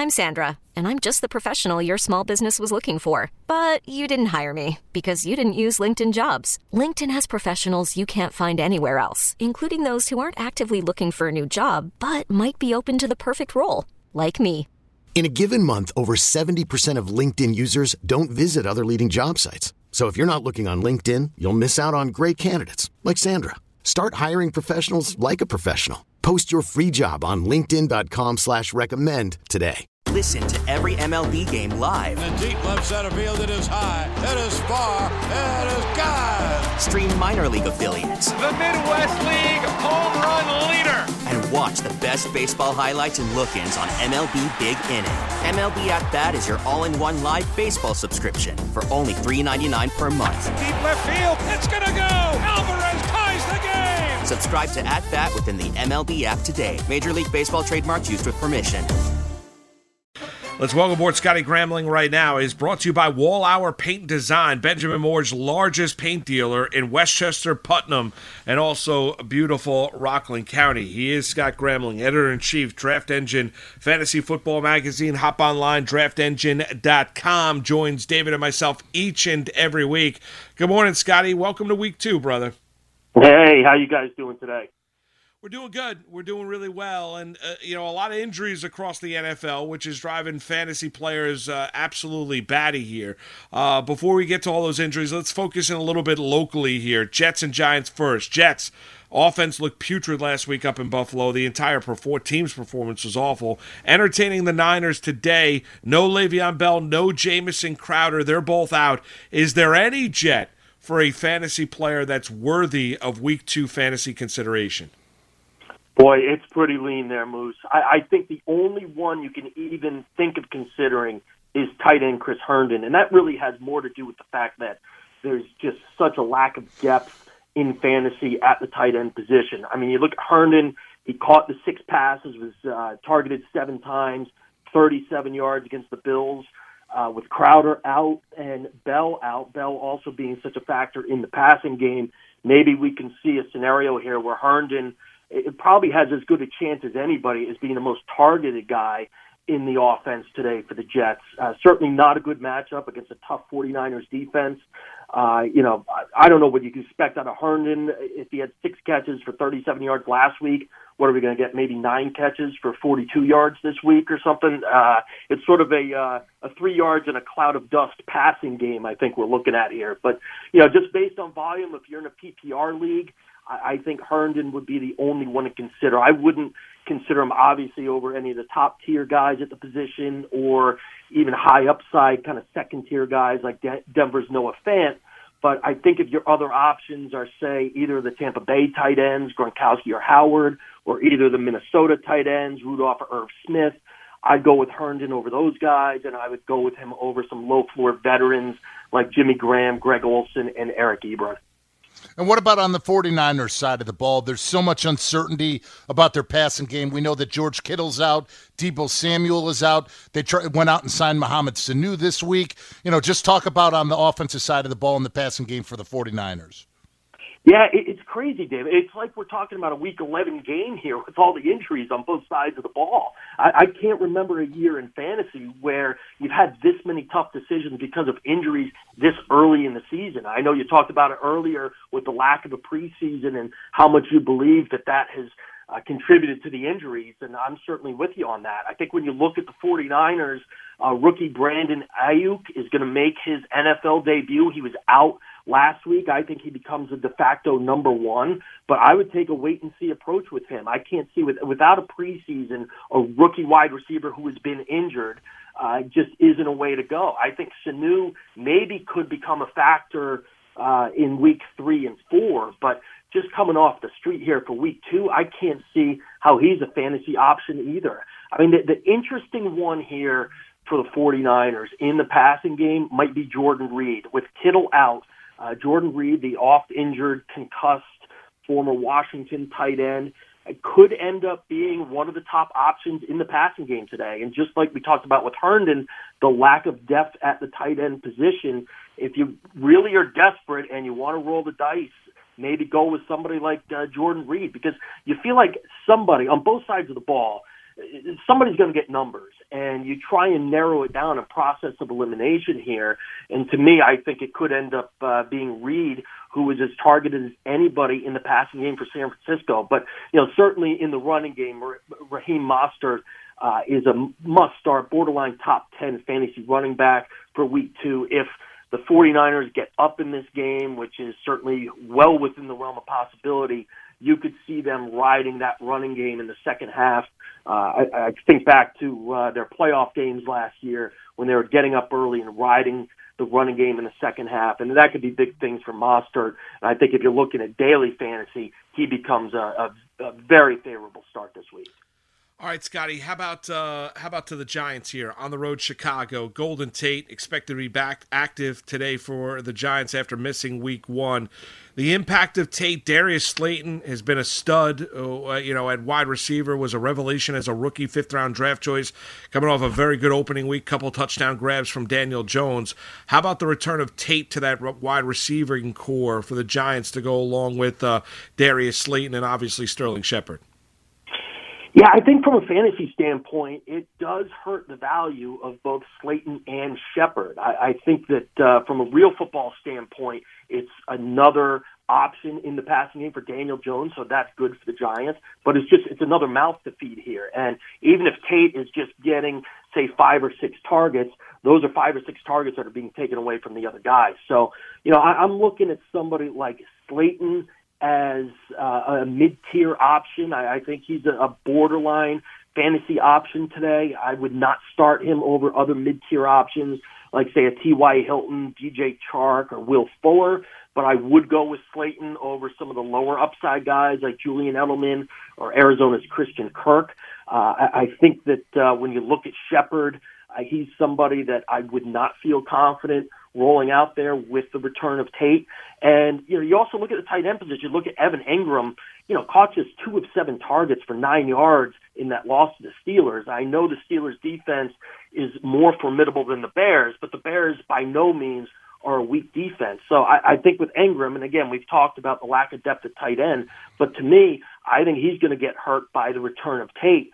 I'm Sandra, and I'm just the professional your small business was looking for. But you didn't hire me because you didn't use LinkedIn Jobs. LinkedIn has professionals you can't find anywhere else, including those who aren't actively looking for a new job, but might be open to the perfect role, like me. In a given month, over 70% of LinkedIn users don't visit other leading job sites. So if you're not looking on LinkedIn, you'll miss out on great candidates like Sandra. Start hiring professionals like a professional. Post your free job on linkedin.com/recommend today. Listen to every MLB game live. In the deep left center field, it is high, it is far, it is gone. Stream minor league affiliates. The Midwest League home run leader. And watch the best baseball highlights and look-ins on MLB Big Inning. MLB At Bat is your all-in-one live baseball subscription for only $3.99 per month. Deep left field, it's gonna go. Alvarez ties the game. Subscribe to At Bat within the MLB app today. Major League Baseball trademarks used with permission. Let's welcome aboard Scotty Gramling right now. Is brought to you by Wall Hour Paint Design, Benjamin Moore's largest paint dealer in Westchester, Putnam, and also beautiful Rockland County. He is Scott Gramling, editor-in-chief, Draft Engine Fantasy Football Magazine. Hop online, draftengine.com. Joins David and myself each and every week. Good morning, Scotty. Welcome to week 2, brother. Hey, how you guys doing today? We're doing good. We're doing really well. And, a lot of injuries across the NFL, which is driving fantasy players absolutely batty here. Before we get to all those injuries, let's focus in a little bit locally here. Jets and Giants first. Jets, offense looked putrid last week up in Buffalo. The entire team's performance was awful. Entertaining the Niners today. No Le'Veon Bell, no Jamison Crowder. They're both out. Is there any Jet for a fantasy player that's worthy of week 2 fantasy consideration? Boy, it's pretty lean there, Moose. I think the only one you can even think of considering is tight end Chris Herndon, and that really has more to do with the fact that there's just such a lack of depth in fantasy at the tight end position. I mean, you look at Herndon, he caught the 6 passes, was targeted 7 times, 37 yards against the Bills. With Crowder out and Bell out, Bell also being such a factor in the passing game, maybe we can see a scenario here where Herndon it probably has as good a chance as anybody as being the most targeted guy in the offense today for the Jets. Certainly not a good matchup against a tough 49ers defense. I don't know what you can expect out of Herndon. If he had 6 catches for 37 yards last week, what are we going to get? Maybe 9 catches for 42 yards this week or something? It's sort of a 3 yards in a cloud of dust passing game I think we're looking at here. But, just based on volume, if you're in a PPR league, I think Herndon would be the only one to consider. I wouldn't consider him obviously over any of the top tier guys at the position or even high upside kind of second tier guys like Denver's Noah Fant. But I think if your other options are, say, either the Tampa Bay tight ends, Gronkowski or Howard, or either the Minnesota tight ends, Rudolph or Irv Smith, I'd go with Herndon over those guys, and I would go with him over some low-floor veterans like Jimmy Graham, Greg Olsen, and Eric Ebron. And what about on the 49ers side of the ball? There's so much uncertainty about their passing game. We know that George Kittle's out. Deebo Samuel is out. They went out and signed Mohamed Sanu this week. Just talk about on the offensive side of the ball in the passing game for the 49ers. Yeah, it's crazy, David. It's like we're talking about a Week 11 game here with all the injuries on both sides of the ball. I can't remember a year in fantasy where you've had this many tough decisions because of injuries this early in the season. I know you talked about it earlier with the lack of a preseason and how much you believe that has contributed to the injuries, and I'm certainly with you on that. I think when you look at the 49ers, rookie Brandon Ayuk is going to make his NFL debut. He was out last week. I think he becomes a de facto number 1, but I would take a wait-and-see approach with him. I can't see, without a preseason, a rookie wide receiver who has been injured just isn't a way to go. I think Sanu maybe could become a factor in week 3 and 4, but just coming off the street here for week 2, I can't see how he's a fantasy option either. I mean, the interesting one here for the 49ers in the passing game might be Jordan Reed. With Kittle out, Jordan Reed, the oft-injured, concussed former Washington tight end, could end up being one of the top options in the passing game today. And just like we talked about with Herndon, the lack of depth at the tight end position, if you really are desperate and you want to roll the dice, maybe go with somebody like Jordan Reed, because you feel like somebody on both sides of the ball, somebody's going to get numbers, and you try and narrow it down, a process of elimination here. And to me, I think it could end up being Reed, who was as targeted as anybody in the passing game for San Francisco. But, certainly in the running game, Raheem Mostert is a must-start, borderline top 10 fantasy running back for week 2. If the 49ers get up in this game, which is certainly well within the realm of possibility, you could see them riding that running game in the second half. I think back to their playoff games last year when they were getting up early and riding the running game in the second half, and that could be big things for Mostert. And I think if you're looking at daily fantasy, he becomes a very favorable start this week. All right, Scotty, how about to the Giants here on the road, Chicago? Golden Tate expected to be back active today for the Giants after missing week 1. The impact of Tate, Darius Slayton has been a stud, at wide receiver, was a revelation as a rookie 5th-round draft choice, coming off a very good opening week, couple touchdown grabs from Daniel Jones. How about the return of Tate to that wide receiving core for the Giants to go along with Darius Slayton and obviously Sterling Shepard? Yeah, I think from a fantasy standpoint, it does hurt the value of both Slayton and Shepard. I think that from a real football standpoint, it's another option in the passing game for Daniel Jones, so that's good for the Giants. But it's another mouth to feed here. And even if Tate is just getting, say, 5 or 6 targets, those are 5 or 6 targets that are being taken away from the other guys. So, I'm looking at somebody like Slayton as a mid-tier option. I think he's a borderline fantasy option today. I would not start him over other mid-tier options like, say, a T.Y. Hilton, DJ Chark, or Will Fuller, but I would go with Slayton over some of the lower upside guys like Julian Edelman or Arizona's Christian Kirk. I think that when you look at Shepard, he's somebody that I would not feel confident rolling out there with the return of Tate. And, you also look at the tight end position. Look at Evan Engram, caught just 2 of 7 targets for 9 yards in that loss to the Steelers. I know the Steelers defense is more formidable than the Bears, but the Bears by no means are a weak defense. So I think with Engram, and again, we've talked about the lack of depth at tight end, but to me, I think he's going to get hurt by the return of Tate.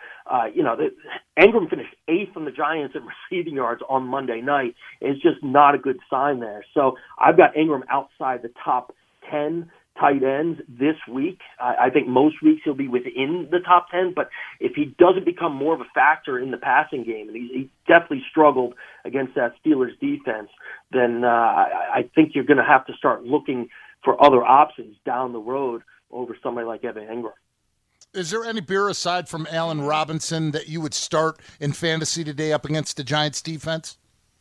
Engram finished 8th on the Giants in receiving yards on Monday night. It's just not a good sign there. So I've got Engram outside the top 10 tight ends this week. I think most weeks he'll be within the top 10, but if he doesn't become more of a factor in the passing game, and he definitely struggled against that Steelers defense, then I think you're going to have to start looking for other options down the road over somebody like Evan Engram. Is there any beer aside from Allen Robinson that you would start in fantasy today up against the Giants defense?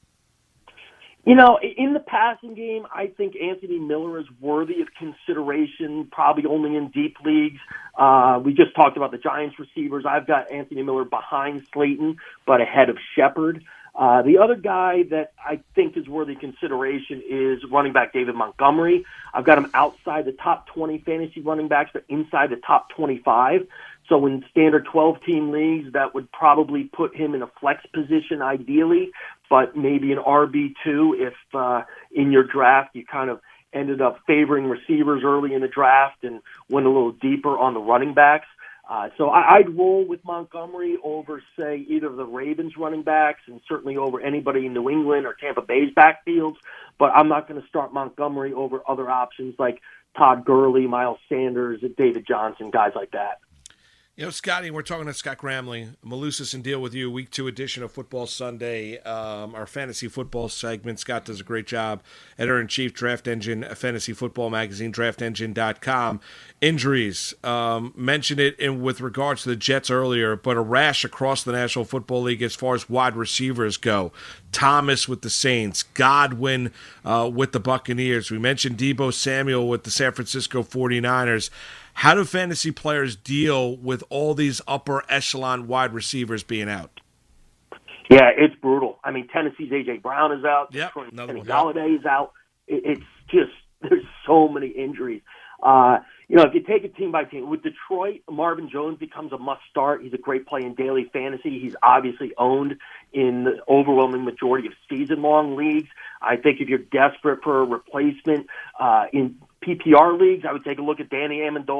In the passing game, I think Anthony Miller is worthy of consideration, probably only in deep leagues. We just talked about the Giants receivers. I've got Anthony Miller behind Slayton, but ahead of Shepard. The other guy that I think is worthy of consideration is running back David Montgomery. I've got him outside the top 20 fantasy running backs, but inside the top 25. So in standard 12-team leagues, that would probably put him in a flex position ideally, but maybe an RB2 if in your draft you kind of ended up favoring receivers early in the draft and went a little deeper on the running backs. So I'd roll with Montgomery over, say, either of the Ravens running backs and certainly over anybody in New England or Tampa Bay's backfields, but I'm not going to start Montgomery over other options like Todd Gurley, Miles Sanders, David Johnson, guys like that. Scotty, we're talking to Scott Gramley, Malusis and Deal with You, Week 2 edition of Football Sunday, our fantasy football segment. Scott does a great job. Editor-in-Chief, Draft Engine, Fantasy Football Magazine, draftengine.com. Injuries, mentioned it with regards to the Jets earlier, but a rash across the National Football League as far as wide receivers go. Thomas with the Saints, Godwin with the Buccaneers. We mentioned Deebo Samuel with the San Francisco 49ers. How do fantasy players deal with all these upper echelon wide receivers being out? Yeah, it's brutal. I mean, Tennessee's A.J. Brown is out. Yep, Kenny Golladay is out. It's just, there's so many injuries. If you take it team by team, with Detroit, Marvin Jones becomes a must-start. He's a great play in daily fantasy. He's obviously owned in the overwhelming majority of season-long leagues. I think if you're desperate for a replacement in PPR leagues, I would take a look at Danny Amendola.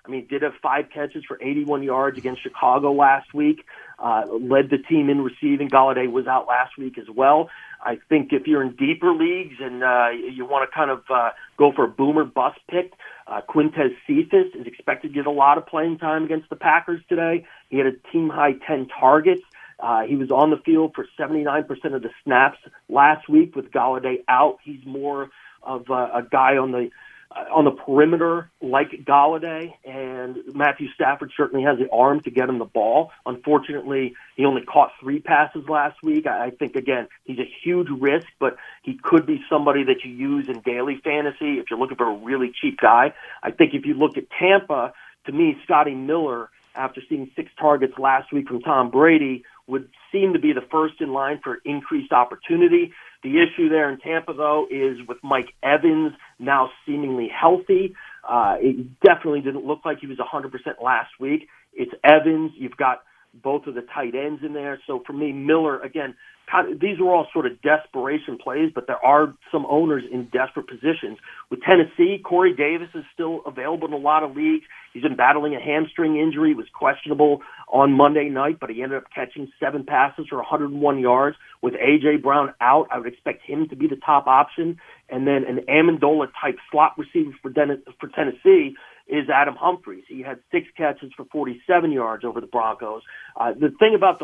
I mean, did have 5 catches for 81 yards against Chicago last week, led the team in receiving. Golladay was out last week as well. I think if you're in deeper leagues and you want to kind of go for a boomer bust pick, Quintez Cephas is expected to get a lot of playing time against the Packers today. He had a team-high 10 targets. He was on the field for 79% of the snaps last week with Golladay out. He's more of a guy on the perimeter like Golladay, and Matthew Stafford certainly has the arm to get him the ball. Unfortunately, he only caught 3 passes last week. I think, again, he's a huge risk, but he could be somebody that you use in daily fantasy if you're looking for a really cheap guy. I think if you look at Tampa, to me, Scotty Miller, after seeing 6 targets last week from Tom Brady, would seem to be the first in line for increased opportunity. The issue there in Tampa, though, is with Mike Evans now seemingly healthy. It definitely didn't look like he was 100% last week. It's Evans. You've got both of the tight ends in there. So for me, Miller, again, these are all sort of desperation plays, but there are some owners in desperate positions. With Tennessee, Corey Davis is still available in a lot of leagues. He's been battling a hamstring injury. He was questionable on Monday night, but he ended up catching 7 passes for 101 yards. With A.J. Brown out, I would expect him to be the top option. And then an Amendola-type slot receiver for Tennessee is Adam Humphries. He had 6 catches for 47 yards over the Broncos. The thing about the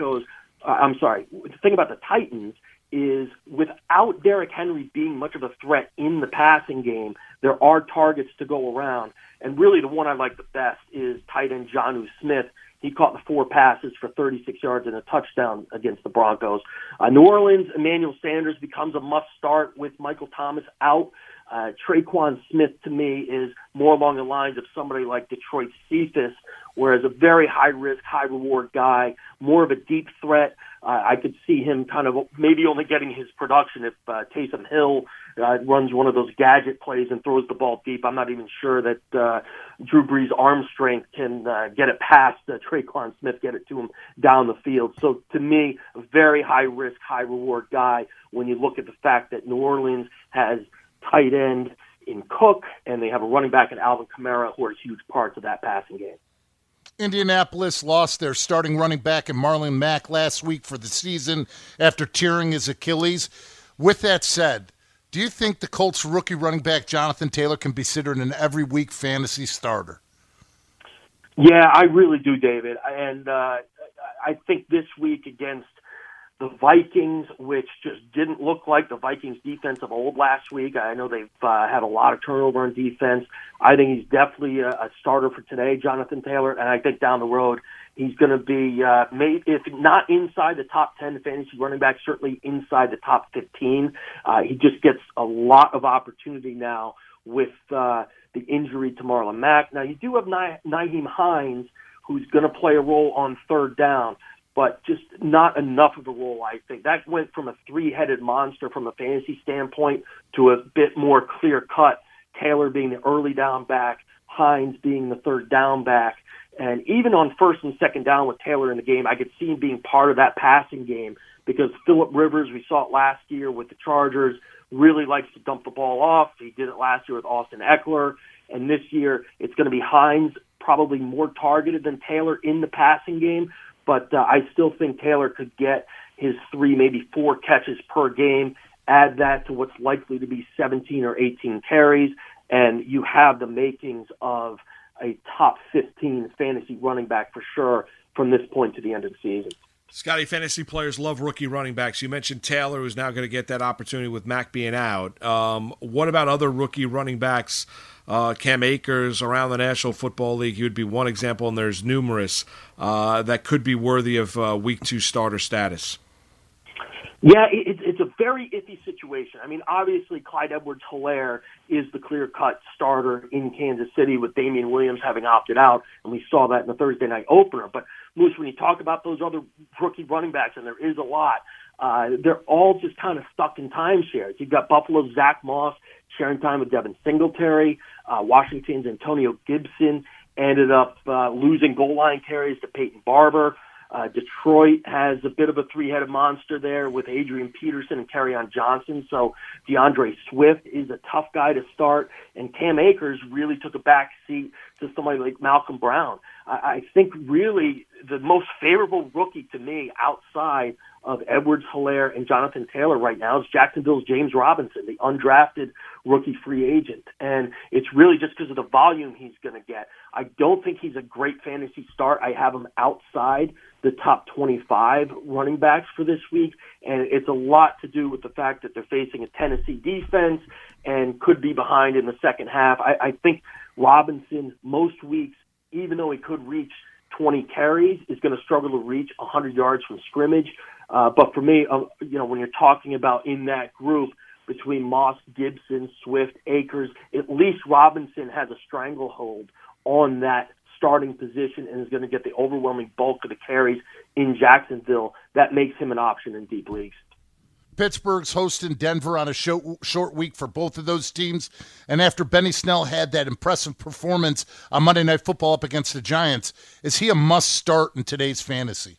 Titans is without Derrick Henry being much of a threat in the passing game, there are targets to go around. And really the one I like the best is tight end Jonnu Smith. He caught the 4 passes for 36 yards and a touchdown against the Broncos. New Orleans, Emmanuel Sanders becomes a must-start with Michael Thomas out. Traquan Smith, to me, is more along the lines of somebody like Detroit Cephas, whereas a very high-risk, high-reward guy, more of a deep threat. I could see him kind of maybe only getting his production if Taysom Hill runs one of those gadget plays and throws the ball deep. I'm not even sure that Drew Brees' arm strength can get it past Traquan Smith, get it to him down the field. So to me, a very high-risk, high-reward guy when you look at the fact that New Orleans has tight end in Cook, and they have a running back in Alvin Kamara, who are huge parts of that passing game. Indianapolis lost their starting running back in Marlon Mack last week for the season after tearing his Achilles. With that said, do you think the Colts rookie running back Jonathan Taylor can be considered an every-week fantasy starter? Yeah, I really do, David. And I think this week against the Vikings, which just didn't look like the Vikings defense of old last week. I know they've had a lot of turnover on defense. I think he's definitely a starter for today, Jonathan Taylor, and I think down the road he's going to be, if not inside the top 10 fantasy running back, certainly inside the top 15. He just gets a lot of opportunity now with the injury to Marlon Mack. Now, you do have Nyheim Hines, who's going to play a role on third down, but just not enough of a role, I think. That went from a 3-headed monster from a fantasy standpoint to a bit more clear-cut, Taylor being the early down back, Hines being the third down back. And even on first and second down with Taylor in the game, I could see him being part of that passing game because Phillip Rivers, we saw it last year with the Chargers, really likes to dump the ball off. He did it last year with Austin Eckler. And this year it's going to be Hines, probably more targeted than Taylor in the passing game. But I still think Taylor could get his 3, maybe 4 catches per game, add that to what's likely to be 17 or 18 carries, and you have the makings of a top 15 fantasy running back for sure from this point to the end of the season. Scotty, fantasy players love rookie running backs. You mentioned Taylor, who's now going to get that opportunity with Mack being out. What about other rookie running backs? Cam Akers around the National Football League, he would be one example, and there's numerous that could be worthy of Week 2 starter status. Yeah, it's a very iffy situation. I mean, obviously, Clyde Edwards-Helaire is the clear-cut starter in Kansas City with Damian Williams having opted out, and we saw that in the Thursday night opener. But, Moose, when you talk about those other rookie running backs, and there is a lot, they're all just kind of stuck in timeshares. You've got Buffalo's Zach Moss sharing time with Devin Singletary. Washington's Antonio Gibson ended up losing goal line carries to Peyton Barber. Detroit has a bit of a three-headed monster there with Adrian Peterson and Kerryon Johnson. So DeAndre Swift is a tough guy to start, and Cam Akers really took a back seat to somebody like Malcolm Brown. I think really the most favorable rookie to me outside of Edwards-Helaire and Jonathan Taylor right now is Jacksonville's James Robinson, the undrafted rookie free agent. And it's really just because of the volume he's going to get. I don't think he's a great fantasy start. I have him outside the top 25 running backs for this week, and it's a lot to do with the fact that they're facing a Tennessee defense and could be behind in the second half. I think Robinson most weeks, even though he could reach 20 carries, is going to struggle to reach 100 yards from scrimmage. But for me, when you're talking about in that group between Moss, Gibson, Swift, Akers, at least Robinson has a stranglehold on that starting position and is going to get the overwhelming bulk of the carries in Jacksonville. That makes him an option in deep leagues. Pittsburgh's hosting Denver on a short week for both of those teams. And after Benny Snell had that impressive performance on Monday Night Football up against the Giants, is he a must-start in today's fantasy?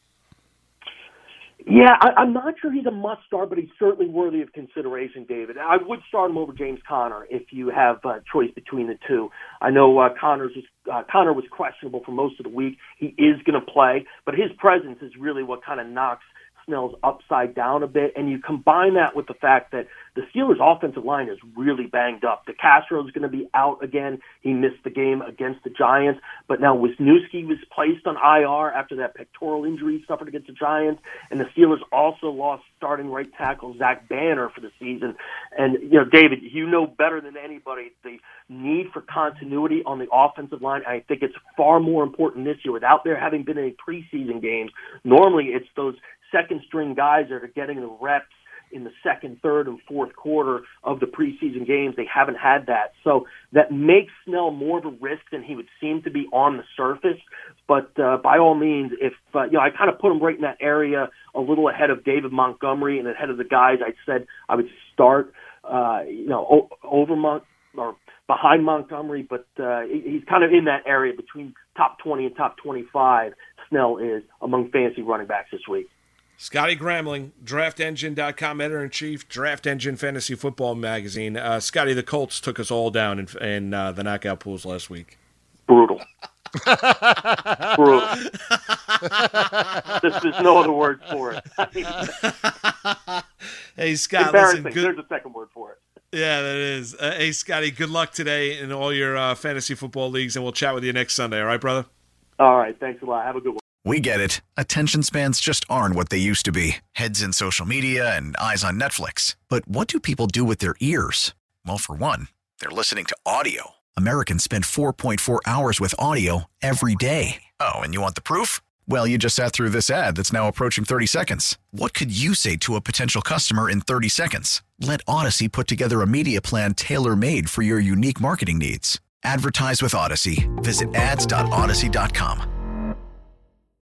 Yeah, I'm not sure he's a must-start, but he's certainly worthy of consideration, David. I would start him over James Conner if you have a choice between the two. I know Conner was questionable for most of the week. He is going to play, but his presence is really what kind of knocks Snell's upside down a bit, and you combine that with the fact that the Steelers' offensive line is really banged up. DeCastro is going to be out again. He missed the game against the Giants, but now Wisniewski was placed on IR after that pectoral injury he suffered against the Giants, and the Steelers also lost starting right tackle Zach Banner for the season. And, David, you know better than anybody the need for continuity on the offensive line. I think it's far more important this year without there having been any preseason games. Normally it's those second-string guys that are getting the reps in the second, third, and fourth quarter of the preseason games. They haven't had that. So that makes Snell more of a risk than he would seem to be on the surface. But by all means, if I kind of put him right in that area a little ahead of David Montgomery and ahead of the guys I said I would start, over or behind Montgomery, but he's kind of in that area between top 20 and top 25. Snell is among fantasy running backs this week. Scotty Gramling, DraftEngine.com editor-in-chief, Draft Engine Fantasy Football Magazine. Scotty, the Colts took us all down in the knockout pools last week. Brutal. Brutal. There's no other word for it. Hey, Scott, embarrassing. Listen, There's a second word for it. Yeah, that is. Hey, Scotty, good luck today in all your fantasy football leagues, and we'll chat with you next Sunday. All right, brother? All right. Thanks a lot. Have a good one. We get it. Attention spans just aren't what they used to be. Heads in social media and eyes on Netflix. But what do people do with their ears? Well, for one, they're listening to audio. Americans spend 4.4 hours with audio every day. Oh, and you want the proof? Well, you just sat through this ad that's now approaching 30 seconds. What could you say to a potential customer in 30 seconds? Let Odyssey put together a media plan tailor-made for your unique marketing needs. Advertise with Odyssey. Visit ads.odyssey.com.